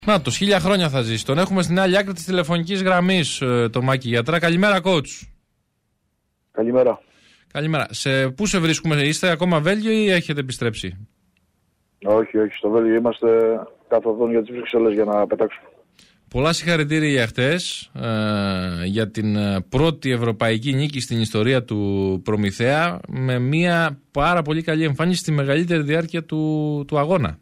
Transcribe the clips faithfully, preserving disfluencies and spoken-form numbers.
Να το, χίλια χρόνια θα ζήσει. Τον έχουμε στην άλλη άκρη της τηλεφωνικής γραμμής, το Μάκη Γιατρά. Καλημέρα, coach. Καλημέρα. Καλημέρα. Σε πού σε βρίσκουμε, είστε ακόμα Βέλγιο ή έχετε επιστρέψει? Όχι, όχι, στο Βέλγιο είμαστε καθοδόν για τις Βρυξέλλες για να πετάξουμε. Πολλά συγχαρητήρια για χτες, ε, για την πρώτη ευρωπαϊκή νίκη στην ιστορία του Προμηθέα, με μια πάρα πολύ καλή εμφάνιση στη μεγαλύτερη διάρκεια του, του αγώνα.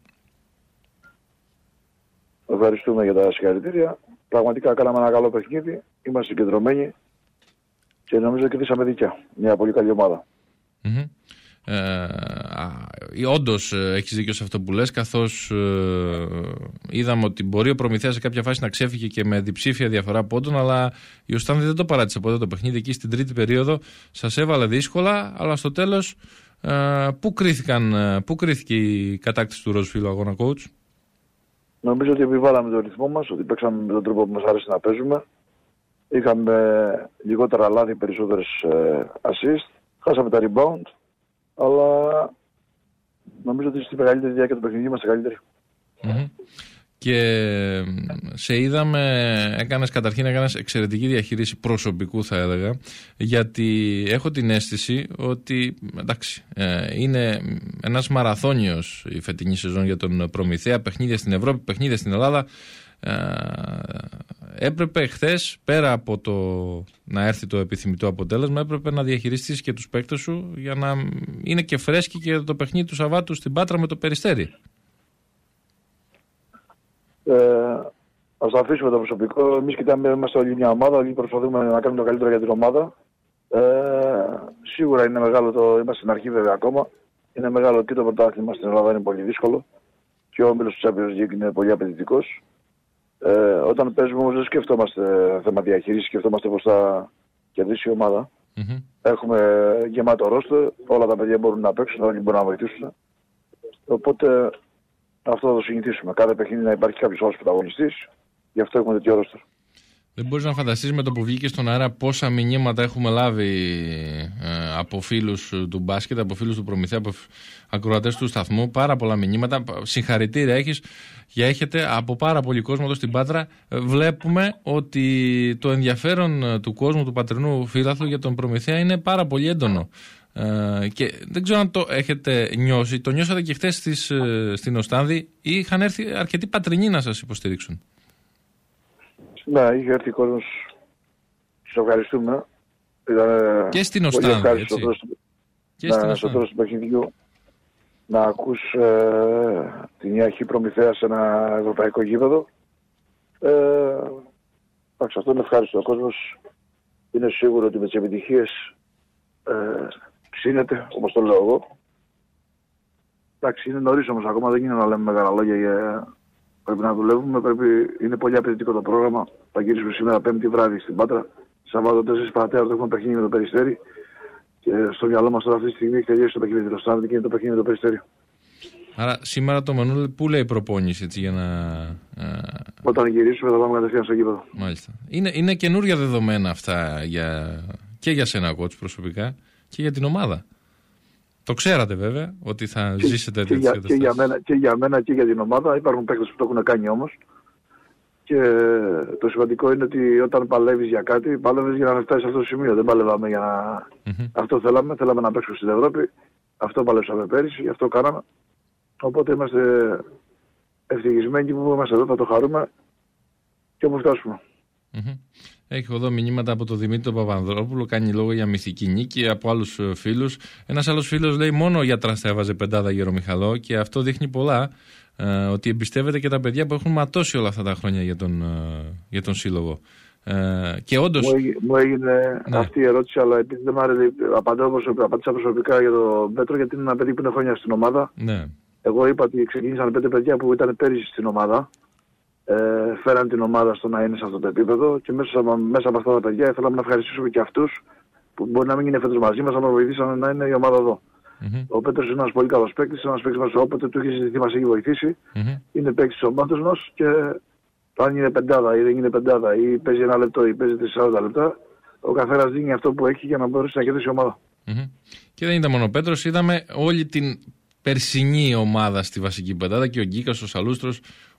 Ευχαριστούμε για τα συγχαρητήρια. Πραγματικά κάναμε ένα καλό παιχνίδι, είμαστε συγκεντρωμένοι και νομίζω κερδίσαμε δίκαια. Μια πολύ καλή ομάδα. Mm-hmm. Ε, όντως έχεις δίκιο σε αυτό που λες, καθώς ε, είδαμε ότι μπορεί ο Προμηθέας σε κάποια φάση να ξέφυγε και με διψήφια διαφορά πόντων, αλλά η Οστάνδη δεν το παράτησε ποτέ το παιχνίδι. Εκεί στην τρίτη περίοδο σας έβαλε δύσκολα, αλλά στο τέλος ε, πού, κρίθηκαν, πού κρίθηκε η κατάκτηση του ροζ φύλλου αγώνα, coach? Νομίζω ότι επιβάλαμε τον ρυθμό μας, ότι παίξαμε με τον τρόπο που μας άρεσε να παίζουμε. Είχαμε λιγότερα λάθη, περισσότερες ε, assist, χάσαμε τα rebound, αλλά νομίζω ότι στη μεγαλύτερη διάρκεια του παιχνιδιού είμαστε καλύτεροι. Mm-hmm. Και σε είδαμε, έκανες καταρχήν έκανες εξαιρετική διαχείριση προσωπικού, θα έλεγα, γιατί έχω την αίσθηση ότι εντάξει, είναι ένας μαραθώνιος η φετινή σεζόν για τον Προμηθέα, παιχνίδια στην Ευρώπη, παιχνίδια στην Ελλάδα. Έπρεπε χθες, πέρα από το να έρθει το επιθυμητό αποτέλεσμα, έπρεπε να διαχειριστείς και τους παίκτες σου για να είναι και φρέσκοι και το παιχνίδι του Σαββάτου στην Πάτρα με το Περιστέρι. Ε, ας το αφήσουμε το προσωπικό. Εμείς κοιτάμε, είμαστε όλη μια ομάδα, όλοι προσπαθούμε να κάνουμε το καλύτερο για την ομάδα. Ε, σίγουρα είναι μεγάλο το, είμαστε στην αρχή βέβαια ακόμα, είναι μεγάλο και το πρωτάθλημα στην Ελλάδα είναι πολύ δύσκολο και ο όμιλος του Champions League είναι πολύ απαιτητικός. Ε, όταν παίζουμε όμως δεν σκεφτόμαστε θέμα διαχείρισης, σκεφτόμαστε πώς θα κερδίσει η ομάδα. Mm-hmm. Έχουμε γεμάτο ρόστερ, όλα τα παιδιά μπορούν να παίξουν, όλοι μπορούν να βοηθήσουν. Οπότε αυτό θα το συνηθίσουμε. Κάθε παιχνίδι να υπάρχει κάποιος άλλος πρωταγωνιστής, γι' αυτό έχουμε τέτοιο ρόστερ. Δεν μπορείς να φανταστείς με το που βγήκε στον αέρα πόσα μηνύματα έχουμε λάβει ε, από φίλους του μπάσκετ, από φίλους του Προμηθέα, από ακροατές του σταθμού. Πάρα πολλά μηνύματα. Συγχαρητήρια έχεις και έχετε από πάρα πολύ κόσμο εδώ στην Πάτρα. Βλέπουμε ότι το ενδιαφέρον του κόσμου, του πατρινού φύλαθλου για τον Προμηθέα είναι πάρα πολύ έντονο. Ε, και δεν ξέρω αν το έχετε νιώσει. Το νιώσατε και χθες στις, στην Οστάνδη ή είχαν έρθει αρκετοί πατρινοί να σας υποστηρίξουν? Ναι, είχε έρθει κόσμος. Τους ευχαριστούμε. Ήταν και στην Οστάνδη, έτσι. Στο, και να, στην στο τέλος του παιχνιδιού να ακούς ε, την Ιαχή Προμηθέα σε ένα ευρωπαϊκό γήπεδο. Ε, εντάξει, αυτό είναι ευχάριστο. Ο κόσμος είναι σίγουρο ότι με τις επιτυχίες ε, ψήνεται, όπως το λέω εγώ. Εντάξει, είναι νωρίς όμως ακόμα, δεν είναι να λέμε μεγάλα λόγια για... Πρέπει να δουλεύουμε, πρέπει... είναι πολύ απαιτητικό το πρόγραμμα. Θα γυρίσουμε σήμερα πέμπτη βράδυ στην Πάτρα. Σαββάτο τέσσερις παρατέρα το έχουμε παιχνίδι με το Περιστέρι. Και στο μυαλό μας τώρα αυτή τη στιγμή έχει τελειώσει το παιχνίδι με το Στάνδη και είναι το παιχνίδι με το Περιστέρι. Άρα σήμερα το Μανούλη πού λέει προπόνηση, έτσι, για να... Όταν γυρίσουμε θα πάμε κατευθείαν στο γήπεδο. Μάλιστα. Είναι, είναι καινούργια δεδομένα αυτά για... και για σένα, coach, προσωπικά και για την ομάδα. Το ξέρατε βέβαια ότι θα και, ζήσετε και, για, και, για μένα, και για μένα και για την ομάδα. Υπάρχουν παίκτες που το έχουν κάνει όμως. Και το σημαντικό είναι ότι όταν παλεύεις για κάτι, παλεύεις για να φτάσεις σε αυτό το σημείο. Δεν παλεύαμε για να... Mm-hmm. Αυτό θέλαμε. Θέλαμε να παίξουμε στην Ευρώπη. Αυτό παλέψαμε πέρυσι. Αυτό κάναμε. Οπότε είμαστε ευτυχισμένοι που είμαστε εδώ. Θα το χαρούμε και όπου φτάσουμε. Mm-hmm. Έχω εδώ μηνύματα από τον Δημήτρη Παπανδρόπουλο, κάνει λόγο για μυθική νίκη, από άλλους φίλους. Ένας άλλος φίλος λέει μόνο για Τράστα έβαζε πεντάδα Γερομιχαλό και αυτό δείχνει πολλά, ε, ότι εμπιστεύεται και τα παιδιά που έχουν ματώσει όλα αυτά τα χρόνια για τον, ε, για τον σύλλογο. Ε, και όντως... Μου έγινε, μου έγινε ναι. αυτή η ερώτηση, αλλά επειδή δεν μ' άρεσε, απάντησα προσωπικά για τον Πέτρο, γιατί είναι ένα παιδί που είναι χρόνια στην ομάδα. Ναι. Εγώ είπα ότι ξεκίνησαν πέντε παιδιά που ήταν πέρυσι στην ομάδα. Ε, φέραν την ομάδα στο να είναι σε αυτό το επίπεδο και μέσα, μέσα από αυτά τα παιδιά θέλαμε να ευχαριστήσουμε και αυτούς που μπορεί να μην είναι φέτος μαζί μας, αλλά μας βοηθήσαν να είναι η ομάδα εδώ. Mm-hmm. Ο Πέτρος είναι ένας πολύ καλός παίκτης, ένας παίκτης μας όποτε του έχει ζητηθεί μας έχει βοηθήσει. Mm-hmm. Είναι παίκτης της ομάδας μας και αν είναι πεντάδα ή δεν είναι πεντάδα ή παίζει ένα λεπτό ή παίζει τεσσάρων λεπτά, ο καθένας δίνει αυτό που έχει για να μπορέσει να κερδίσει η ομάδα. Mm-hmm. Και δεν ήταν μόνο ο Πέτρος, είδαμε όλη την περσινή ομάδα στη βασική πεντάδα και ο Γκίκας, ο Σαλούστρος,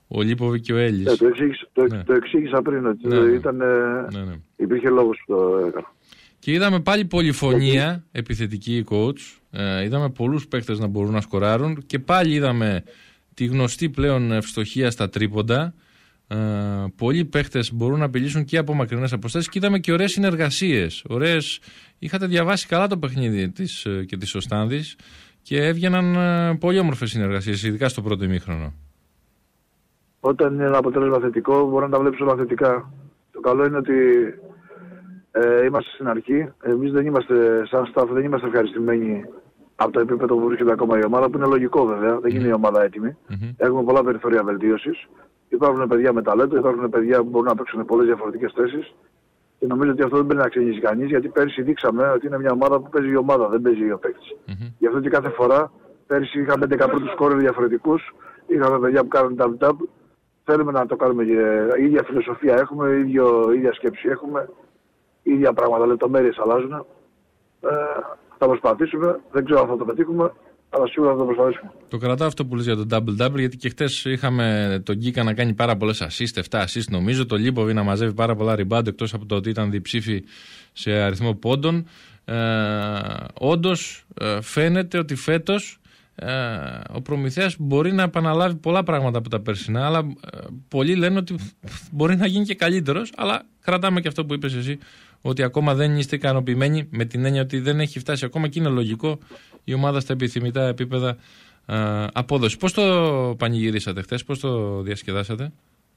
ο Λίποβι και ο Έλλης. Ναι, το, εξήγησα, το, ναι. το εξήγησα πριν, ότι ναι, ναι. Ήταν, ναι, ναι. υπήρχε λόγος που το έκανα. Και είδαμε πάλι πολυφωνία okay. επιθετική coach. Ε, είδαμε πολλούς παίκτες να μπορούν να σκοράρουν και πάλι είδαμε τη γνωστή πλέον ευστοχία στα τρίποντα. Ε, πολλοί παίχτες μπορούν να απειλήσουν και από μακρινές αποστάσεις και είδαμε και ωραίες συνεργασίες. Ωραίες... Είχατε διαβάσει καλά το παιχνίδι της και της Οστάνδης και έβγαιναν πολύ όμορφες συνεργασίες, ειδικά στο πρώτο ημίχρονο. Όταν είναι ένα αποτέλεσμα θετικό, μπορεί να τα βλέπεις όλα θετικά. Το καλό είναι ότι ε, είμαστε στην αρχή. Εμείς δεν είμαστε, σαν staff, δεν είμαστε ευχαριστημένοι από το επίπεδο που βρίσκεται ακόμα η ομάδα, που είναι λογικό βέβαια. Δεν είναι η ομάδα έτοιμη. Mm-hmm. Έχουμε πολλά περιθώρια βελτίωσης. Υπάρχουν παιδιά με ταλέντο, υπάρχουν παιδιά που μπορούν να παίξουν πολλές διαφορετικές θέσεις. Και νομίζω ότι αυτό δεν πρέπει να ξενήσει κανείς, γιατί πέρσι δείξαμε ότι είναι μια ομάδα που παίζει η ομάδα, δεν παίζει ο παίκτης. Mm-hmm. Γι' αυτό και κάθε φορά, πέρσι είχαμε έντεκα πρώτους σκόρερ διαφορετικούς, είχαμε παιδιά που κάνουν tap-tap. Θέλουμε να το κάνουμε και η ίδια φιλοσοφία έχουμε, η ίδια, ίδια σκέψη έχουμε, η ίδια πράγματα, λεπτομέρειες αλλάζουν. Ε, θα προσπαθήσουμε, δεν ξέρω αν θα το πετύχουμε, αλλά σίγουρα θα το προσπαθήσουμε. Το κρατάω αυτό που λες για το double-double, γιατί και χτες είχαμε τον Γκίκα να κάνει πάρα πολλές assist, επτά assist νομίζω, το Λίποβι να μαζεύει πάρα πολλά rebound, εκτός από το ότι ήταν διψήφι σε αριθμό πόντων. Ε, όντως ε, φαίνεται ότι φέτος ο Προμηθέας μπορεί να επαναλάβει πολλά πράγματα από τα περσινά, αλλά πολλοί λένε ότι μπορεί να γίνει και καλύτερος, αλλά κρατάμε και αυτό που είπες εσύ, ότι ακόμα δεν είστε ικανοποιημένοι, με την έννοια ότι δεν έχει φτάσει ακόμα και είναι λογικό η ομάδα στα επιθυμητά επίπεδα α, απόδοση. Πώς το πανηγυρίσατε χθες, πώς το διασκεδάσατε?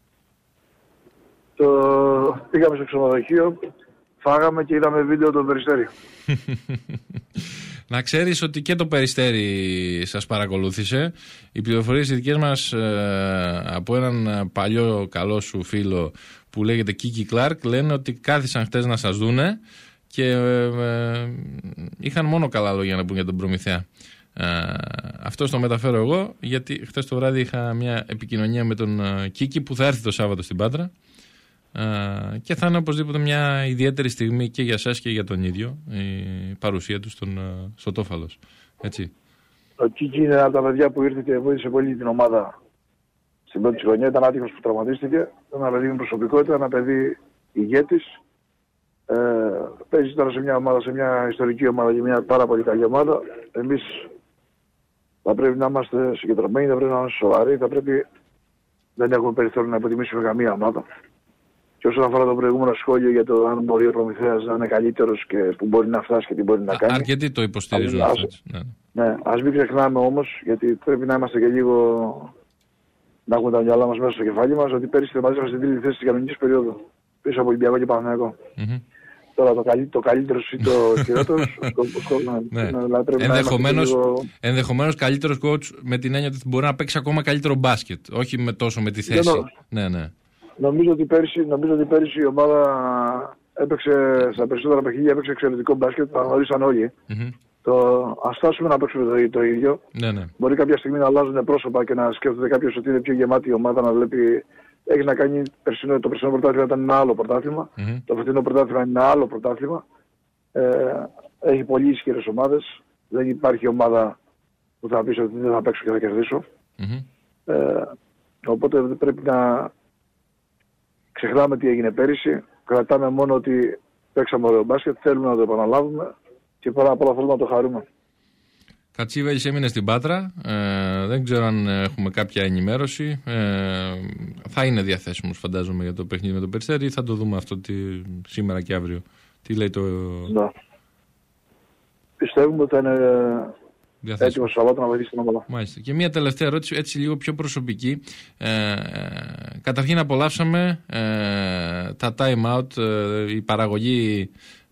Το... Πήγαμε στο ξενοδοχείο, φάγαμε και είδαμε βίντεο το Περιστέρι. Να ξέρεις ότι και το Περιστέρι σας παρακολούθησε. Οι πληροφορίες οι δικές μας ε, από έναν παλιό καλό σου φίλο που λέγεται Κίκι Κλάρκ λένε ότι κάθισαν χτες να σας δούνε και ε, ε, είχαν μόνο καλά λόγια να πούν για τον Προμηθέα. Ε, αυτό το μεταφέρω εγώ, γιατί χτες το βράδυ είχα μια επικοινωνία με τον ε, Κίκι που θα έρθει το Σάββατο στην Πάτρα. Uh, και θα είναι οπωσδήποτε μια ιδιαίτερη στιγμή και για σας και για τον ίδιο η παρουσία του στον, uh, στο Τόφαλος. Έτσι. Ο Κίκη είναι από τα παιδιά που ήρθε και βοήθησε πολύ την ομάδα στην πρώτη χρονιά. Ήταν άτυχος που τραυματίστηκε. Ήταν ένα παιδί με προσωπικότητα, ένα παιδί ηγέτης. Ε, παίζει τώρα σε μια ομάδα, σε μια ιστορική ομάδα και μια πάρα πολύ καλή ομάδα. Εμείς θα πρέπει να είμαστε συγκεντρωμένοι, θα πρέπει να είμαστε σοβαροί, θα πρέπει... δεν έχουμε περιθώριο να υποτιμήσουμε καμία ομάδα. Και όσον αφορά το προηγούμενο σχόλιο για το αν μπορεί ο Προμηθέας να είναι καλύτερος και που μπορεί να φτάσει και τι μπορεί να κάνει. Αρκετοί το υποστηρίζουν ας, αυτό. Ναι. ναι, ας μην ξεχνάμε όμως, γιατί πρέπει να είμαστε και λίγο να έχουμε τα μυαλά μας μέσα στο κεφάλι μας, ότι πέρυσι τερματίσαμε στην τρίτη θέση της κανονικής περίοδου πίσω από Ολυμπιακό και Παναθηναϊκό. Mm-hmm. Τώρα το, καλύ, το καλύτερο ή το χειρότερος. ναι. Ενδεχομένως, λίγο... ενδεχομένως καλύτερος coach με την έννοια ότι μπορεί να παίξει ακόμα καλύτερο μπάσκετ, όχι με τόσο με τη θέση. Ναι, ναι. Νομίζω ότι, πέρυσι, νομίζω ότι πέρυσι η ομάδα έπαιξε στα περισσότερα παιχνίδια, έπαιξε εξαιρετικό μπάσκετ, τα γνωρίσαν όλοι. Mm-hmm. Το, ας φτάσουμε να παίξουμε το, το ίδιο. Ναι, ναι. Μπορεί κάποια στιγμή να αλλάζουν πρόσωπα και να σκέφτεται κάποιος ότι είναι πιο γεμάτη η ομάδα, να βλέπει. Έχει να κάνει περσινό, το περσινό πρωτάθλημα ήταν ένα άλλο πρωτάθλημα. Mm-hmm. Το φετινό πρωτάθλημα είναι ένα άλλο πρωτάθλημα. Ε, έχει πολύ ισχυρές ομάδες. Δεν υπάρχει ομάδα που θα πει ότι δεν θα παίξω και θα κερδίσω. Mm-hmm. Ε, οπότε πρέπει να ξεχνάμε τι έγινε πέρυσι. Κρατάμε μόνο ότι παίξαμε ωραίο μπάσκετ. Θέλουμε να το επαναλάβουμε και πάρα απ' όλα θέλουμε να το χαρούμε. Κατσίβελης έμεινε στην Πάτρα. Ε, δεν ξέρω αν έχουμε κάποια ενημέρωση. Ε, θα είναι διαθέσιμος φαντάζομαι για το παιχνίδι με το Περιστέρι ή θα το δούμε αυτό τη, σήμερα και αύριο. Τι λέει το... Ναι. Πιστεύουμε ότι θα είναι έτοιμος Σαββάτο να βοηθήσει την ομάδα. Μάλιστα. Και μια τελευταία ερώτηση, έτσι λίγο πιο προσωπική. Ε, καταρχήν απολαύσαμε ε, τα time out, ε, η παραγωγή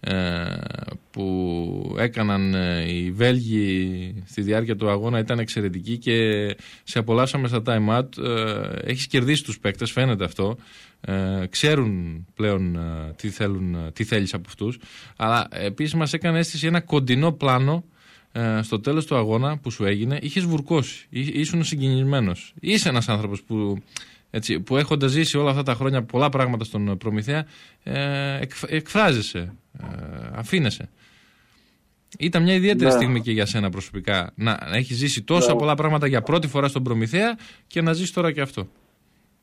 που έκαναν οι Βέλγοι στη διάρκεια του αγώνα ήταν εξαιρετική και σε απολαύσαμε στα time out. Έχεις κερδίσει τους παίκτες, φαίνεται αυτό. Ξέρουν πλέον τι, θέλουν, τι θέλεις από αυτούς, αλλά επίσης μας έκανε αίσθηση ένα κοντινό πλάνο στο τέλος του αγώνα που σου έγινε. Είχες βουρκώσει, ήσουν συγκινημένος. Είσαι ένας άνθρωπος που έτσι, που έχοντας ζήσει όλα αυτά τα χρόνια πολλά πράγματα στον Προμηθέα, ε, εκ, εκφράζεσαι, ε, αφήνεσαι. Ήταν μια ιδιαίτερη ναι. στιγμή και για σένα προσωπικά να, να έχεις ζήσει τόσα ναι. πολλά πράγματα για πρώτη φορά στον Προμηθέα και να ζεις τώρα και αυτό.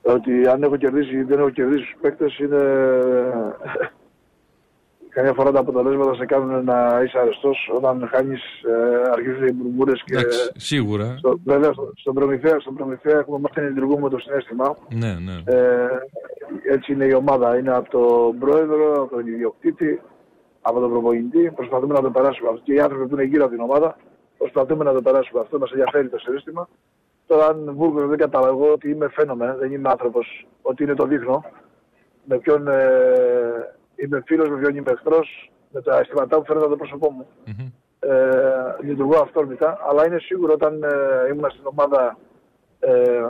ότι αν έχω κερδίσει ή δεν έχω κερδίσει τους παίκτες είναι... Καμιά φορά τα αποτελέσματα σε κάνουν να είσαι αρεστός. Όταν χάνεις ε, αρχίζουν οι μπουρμπούρες και... Εντάξει, σίγουρα. Στο, βέβαια στο, στον Προμηθέα, στον Προμηθέα έχουμε μάθει να λειτουργούμε το συναίσθημα. Ναι, ναι. Ε, έτσι είναι η ομάδα. Είναι από τον πρόεδρο, από τον ιδιοκτήτη, από τον προπονητή. Προσπαθούμε να το περάσουμε αυτό. Και οι άνθρωποι που είναι γύρω από την ομάδα προσπαθούμε να το περάσουμε αυτό. Μας ενδιαφέρει το συναίσθημα. Τώρα αν Βούργο δεν καταλαγώ ότι είμαι φαίνομαι, δεν είμαι άνθρωπος, ότι είναι το δείχνω. Με ποιον... Ε, είμαι φίλος, με ποιον είμαι εχθρός, με τα αισθηματά που φαίνεται το πρόσωπό μου. Mm-hmm. Ε, λειτουργώ αυτόρμητα, αλλά είναι σίγουρο όταν ε, ήμουν στην ομάδα ε,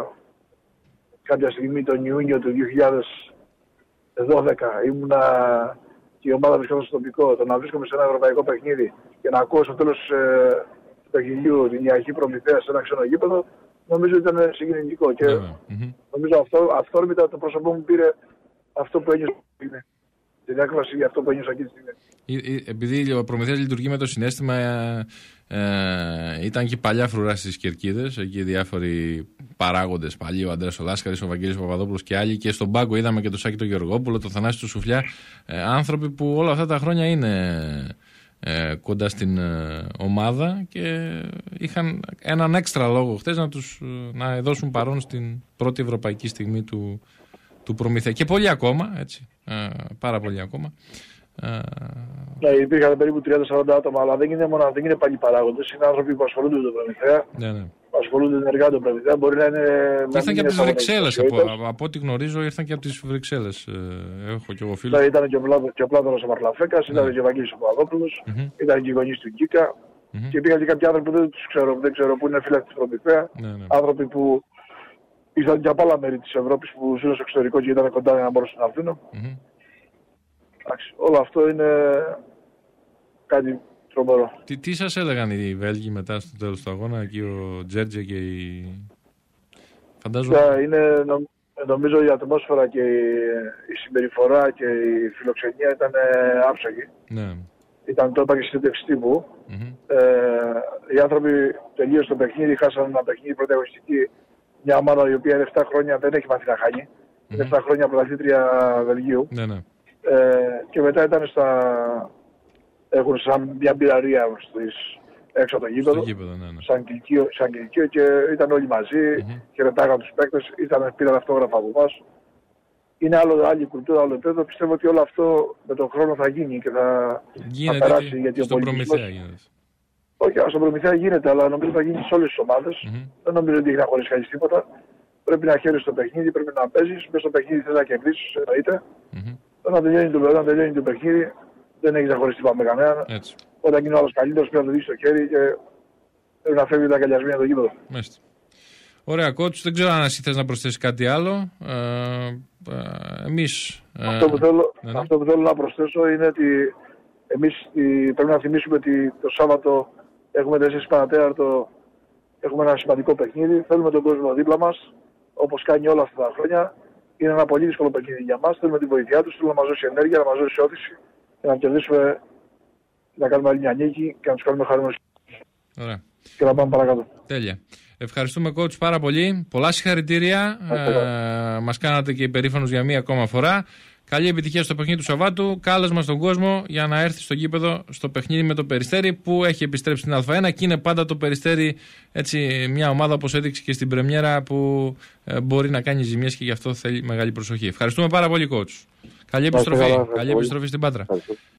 κάποια στιγμή τον Ιούνιο του δύο χιλιάδες δώδεκα, ήμουνα και η ομάδα βρισκόταν στο τοπικό, το να βρίσκομαι σε ένα ευρωπαϊκό παιχνίδι και να ακούω στο τέλος ε, του παιχνιδιού την Ιαχή Προμηθέα σε ένα ξένο γήπεδο, νομίζω ότι ήταν συγκινητικό. Και mm-hmm. νομίζω αυτό, αυθόρμητα το πρόσωπό μου πήρε αυτό που ένιωσα. Την έκφραση για αυτό που ένιωσα εκεί τη στιγμή. Επειδή ο Προμηθέας λειτουργεί με το συναίσθημα, ε, ε, ήταν και παλιά φρουρά στις κερκίδες. Εκεί διάφοροι παράγοντες, παλιοί, ο Αντρέας ο Λάσκαρης, ο Βαγγέλης Παπαδόπουλος και άλλοι. Και στον πάγκο είδαμε και τον Σάκη τον Γεωργόπουλο, τον Θανάση του Σουφλιά. Ε, άνθρωποι που όλα αυτά τα χρόνια είναι ε, κοντά στην ε, ομάδα και είχαν έναν έξτρα λόγο χτες να, τους, να δώσουν παρόν στην πρώτη ευρωπαϊκή στιγμή του, του Προμηθέα. Και πολλοί ακόμα, έτσι. Uh, πάρα πολύ ακόμα. Uh... Ναι, υπήρχαν περίπου τριάντα σαράντα άτομα, αλλά δεν είναι μόνο, δεν είναι πάλι παράγοντες. Είναι άνθρωποι που ασχολούνται με τον Προμηθέα. Ναι, ναι. Που ασχολούνται ενεργά με τον Προμηθέα. Μπορεί να είναι. Ήρθαν και από τις Βρυξέλλες. Από, από, από ό,τι γνωρίζω, ήρθαν και από τις Βρυξέλλες. Ε, έχω και εγώ φίλους. Ναι, ήταν και ο, Πλά, και ο Πλάτωνος ο Μαρλαφέκας, ναι. Ήταν και ο Βαγγέλης ο Παπαδόπουλος, mm-hmm. Ήταν και οι γονείς του Γκίκα. Mm-hmm. Και υπήρχαν και κάποιοι άνθρωποι που δεν τους ξέρω, δεν ξέρω που είναι φίλοι της Προμηθέα. Ναι, ναι. Άνθρωποι που ήρθαν και από άλλα μέρη της Ευρώπης που ζουν στο εξωτερικό και ήταν κοντά να μπορούσαν να έρθουν. Mm-hmm. Όλο αυτό είναι κάτι τρομερό. Τι, τι σας έλεγαν οι Βέλγοι μετά στο τέλος του αγώνα, εκεί ο Τζέρτζε και οι... Φαντάζομαι... Yeah, είναι, νομίζω η ατμόσφαιρα και η, η συμπεριφορά και η φιλοξενία ήταν άψογη. Ναι. Ήταν το είπα και στη συνέντευξη τύπου. Mm-hmm. Ε, οι άνθρωποι τελείωσαν το παιχνίδι, χάσαν ένα παιχνίδι πρώτη αγωνιστική. Μια ομάδα η οποία είναι επτά χρόνια δεν έχει μάθει να χάνει. Mm-hmm. Είναι επτά χρόνια πρωταθλήτρια Βελγίου. Ναι, ναι. Ε, και μετά ήταν στα... έχουν σαν μια μπειραρία στις... έξω από το γήπεδο, γήπεδο ναι, ναι. Σαν, κηλικείο, σαν κηλικείο και ήταν όλοι μαζί, mm-hmm. χαιρετάγαν τους παίκτες, ήταν, πήραν αυτόγραφα από εμάς. Είναι άλλο, άλλη κουλτούρα, άλλο επίπεδο. Πιστεύω ότι όλο αυτό με τον χρόνο θα γίνει και θα, γίνεται θα περάσει. Και γιατί στον Προμηθέα γίνεται. Όχι, στον Προμηθέα γίνεται, αλλά νομίζω θα γίνει σε όλες τις ομάδες. Mm-hmm. Δεν νομίζω ότι έχει να χωρίς κανείς τίποτα. Πρέπει να χαίρεσαι στο παιχνίδι, πρέπει να παίζεις. Μέσα στο παιχνίδι θες να κερδίσεις, εννοείται. Mm-hmm. Όταν τελειώνει το, όταν τελειώνει το παιχνίδι, δεν έχεις να χωρίς τίποτα με κανέναν. Έτσι. Όταν γίνει ο άλλος καλύτερος, πρέπει να το δεις στο χέρι και πρέπει να φεύγει τα αγκαλιασμένα από το γήπεδο. Μάλιστα. Ωραία, κότσου. Δεν ξέρω αν εσύ θες να προσθέσεις κάτι άλλο. Ε, ε, εμείς... Ε, αυτό, που θέλω, ναι, ναι. αυτό που θέλω να προσθέσω είναι ότι εμείς πρέπει να θυμίσουμε ότι το Σάββατο έχουμε τέσσερις παρατέταρτο, έχουμε ένα σημαντικό παιχνίδι. Θέλουμε τον κόσμο δίπλα μας, όπως κάνει όλα αυτά τα χρόνια. Είναι ένα πολύ δύσκολο παιχνίδι για μας. Θέλουμε τη βοήθειά τους, θέλουμε να μας δώσει ενέργεια, να μας δώσει όθηση και να κερδίσουμε, να κάνουμε άλλη μια νίκη και να τους κάνουμε χαρούμενους. Ωραία. Και να πάμε παρακάτω. Τέλεια. Ευχαριστούμε coach πάρα πολύ. Πολλά συγχαρητήρια. Ε, μας κάνατε και υπερήφανους για μία ακόμα φορά. Καλή επιτυχία στο παιχνίδι του Σαββάτου. Κάλεσμα στον κόσμο για να έρθει στο γήπεδο στο παιχνίδι με το Περιστέρι που έχει επιστρέψει στην Α1 και είναι πάντα το Περιστέρι έτσι, μια ομάδα όπως έδειξε και στην πρεμιέρα που ε, μπορεί να κάνει ζημιές και γι' αυτό θέλει μεγάλη προσοχή. Ευχαριστούμε πάρα πολύ coach. Καλή επιστροφή. Καλή επιστροφή στην Πάτρα.